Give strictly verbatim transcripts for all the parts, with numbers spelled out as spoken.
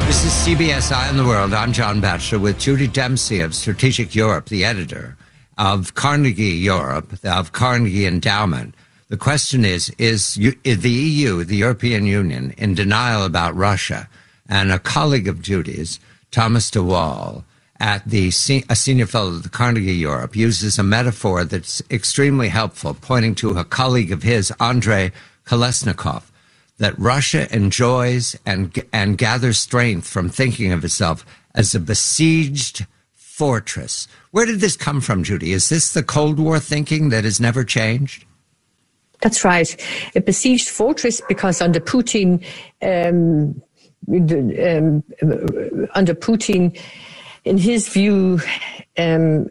This is C B S Eye on the World. I'm John Batchelor with Judy Dempsey of Strategic Europe, the editor of Carnegie Europe, of Carnegie Endowment. The question is, is the E U, the European Union, in denial about Russia? And a colleague of Judy's, Thomas de Waal, at the a senior fellow at the Carnegie Europe, uses a metaphor that's extremely helpful, pointing to a colleague of his, Andrei Kolesnikov, that Russia enjoys and and gathers strength from thinking of itself as a besieged fortress. Where did this come from, Judy? Is this the Cold War thinking that has never changed? That's right. A besieged fortress because under Putin, um, um, under Putin, in his view, um,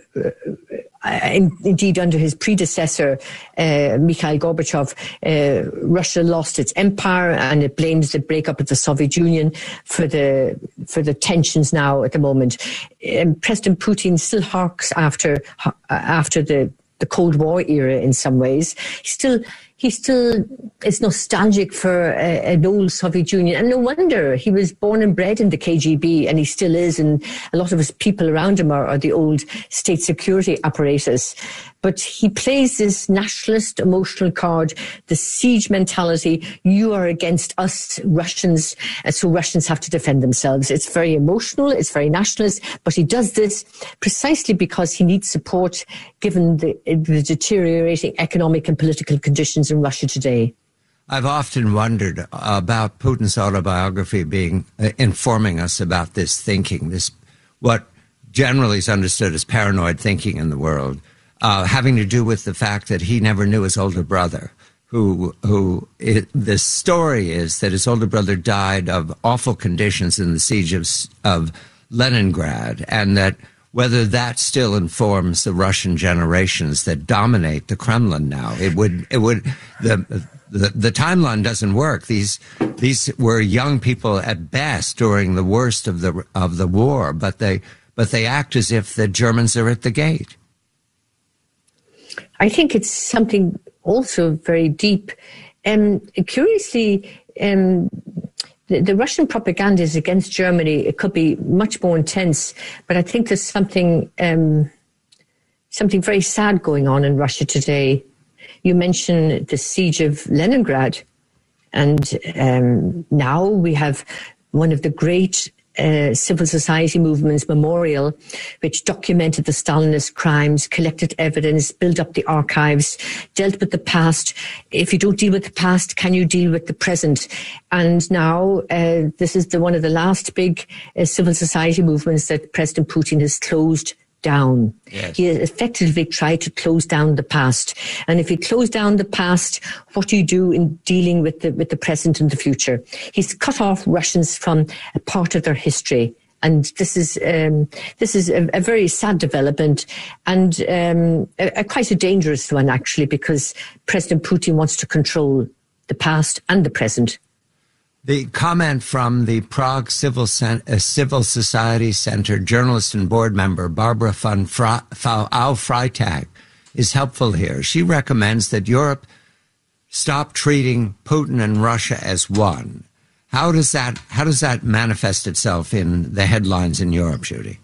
indeed under his predecessor, uh, Mikhail Gorbachev, uh, Russia lost its empire, and it blames the breakup of the Soviet Union for the for the tensions now at the moment. Um, President Putin still harks after after the. the Cold War era in some ways. He still, he still is nostalgic for a, an old Soviet Union. And no wonder, he was born and bred in the K G B, and he still is. And a lot of his people around him are, are the old state security apparatus. But he plays this nationalist emotional card, the siege mentality. You are against us Russians, and so Russians have to defend themselves. It's very emotional, it's very nationalist, but he does this precisely because he needs support given the, the deteriorating economic and political conditions in Russia today. I've often wondered about Putin's autobiography being uh, informing us about this thinking, this what generally is understood as paranoid thinking in the world. Uh, having to do with the fact that he never knew his older brother, who, who it, the story is that his older brother died of awful conditions in the siege of, of Leningrad, and that whether that still informs the Russian generations that dominate the Kremlin now. It would, it would, the, the, the timeline doesn't work. These, these were young people at best during the worst of the, of the war, but they, but they act as if the Germans are at the gate. I think it's something also very deep. Um, curiously, um, the, the Russian propaganda is against Germany. It could be much more intense, but I think there's something um, something very sad going on in Russia today. You mentioned the siege of Leningrad, and um, now we have one of the great Uh, civil society movements memorial, which documented the Stalinist crimes, collected evidence, built up the archives, dealt with the past. If you don't deal with the past, can you deal with the present? And now uh, this is the one of the last big uh, civil society movements that President Putin has closed down. Yes. He has effectively tried to close down the past. And if you close down the past, what do you do in dealing with the with the present and the future? He's cut off Russians from a part of their history. And this is um, this is a, a very sad development, and um, a, a quite a dangerous one, actually, because President Putin wants to control the past and the present. The comment from the Prague Civil, Cent- uh, Civil Society Center journalist and board member Barbara von Fra- Fa- Au Freitag is helpful here. She recommends that Europe stop treating Putin and Russia as one. How does that how does that manifest itself in the headlines in Europe, Judy?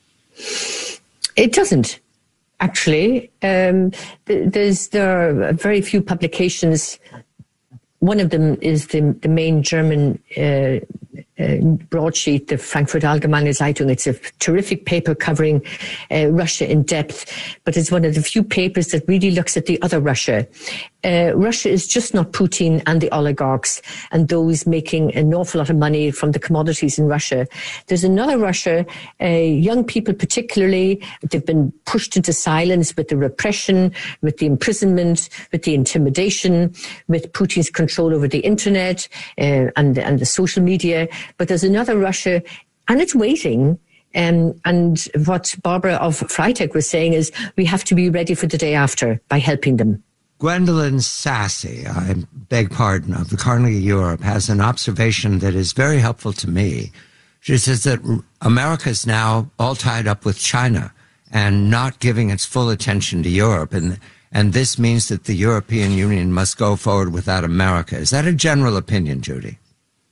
It doesn't, actually. Um, there's there are very few publications. One of them is the, the main German uh, uh, broadsheet, the Frankfurt Allgemeine Zeitung. It's a terrific paper covering uh, Russia in depth, but it's one of the few papers that really looks at the other Russia. Uh, Russia is just not Putin and the oligarchs and those making an awful lot of money from the commodities in Russia. There's another Russia, uh, young people particularly, they've been pushed into silence with the repression, with the imprisonment, with the intimidation, with Putin's control over the internet uh, and, and the social media. But there's another Russia, and it's waiting. Um, and what Barbara of Freitag was saying is we have to be ready for the day after by helping them. Gwendolyn Sassy, I beg pardon, of the Carnegie Europe, has an observation that is very helpful to me. She says that America is now all tied up with China and not giving its full attention to Europe. And, and this means that the European Union must go forward without America. Is that a general opinion, Judy?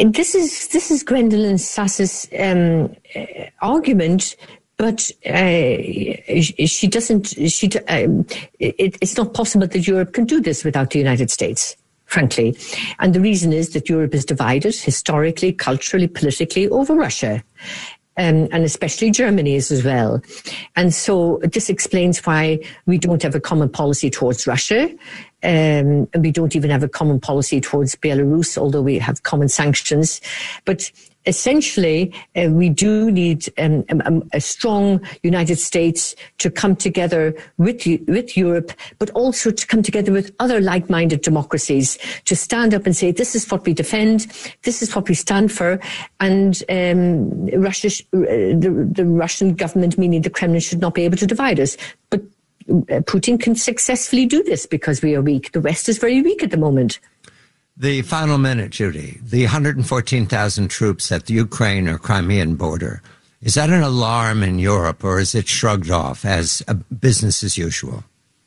This is this is Gwendolyn Sass's um, uh, argument, but uh, she doesn't. She um, it, it's not possible that Europe can do this without the United States, frankly. And the reason is that Europe is divided historically, culturally, politically over Russia. Um, and especially Germany is as well. And so this explains why we don't have a common policy towards Russia. Um, and we don't even have a common policy towards Belarus, although we have common sanctions. But essentially, uh, we do need um, a, a strong United States to come together with with Europe, but also to come together with other like-minded democracies to stand up and say, this is what we defend, this is what we stand for, and um, Russia, the, the Russian government, meaning the Kremlin, should not be able to divide us. But Putin can successfully do this because we are weak. The West is very weak at the moment. The final minute, Judy. The one hundred fourteen thousand troops at the Ukraine or Crimean border. Is that an alarm in Europe, or is it shrugged off as a business as usual?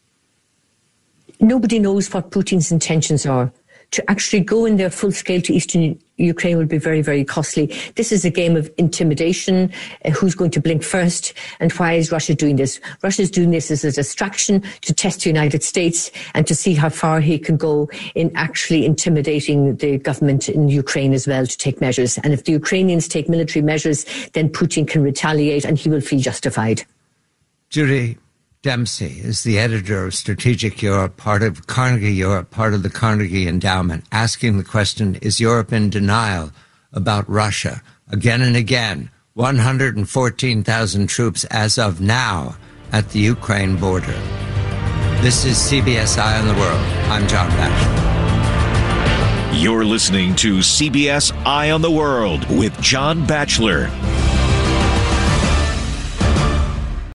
Nobody knows what Putin's intentions are. To actually go in there full scale to eastern Ukraine will be very, very costly. This is a game of intimidation. Uh, who's going to blink first? And why is Russia doing this? Russia is doing this as a distraction to test the United States and to see how far he can go in actually intimidating the government in Ukraine as well to take measures. And if the Ukrainians take military measures, then Putin can retaliate and he will feel justified. Judy Dempsey is the editor of Strategic Europe, part of Carnegie Europe, part of the Carnegie Endowment, asking the question, is Europe in denial about Russia? Again and again, one hundred fourteen thousand troops as of now at the Ukraine border. This is C B S Eye on the World. I'm John Batchelor. You're listening to C B S Eye on the World with John Batchelor.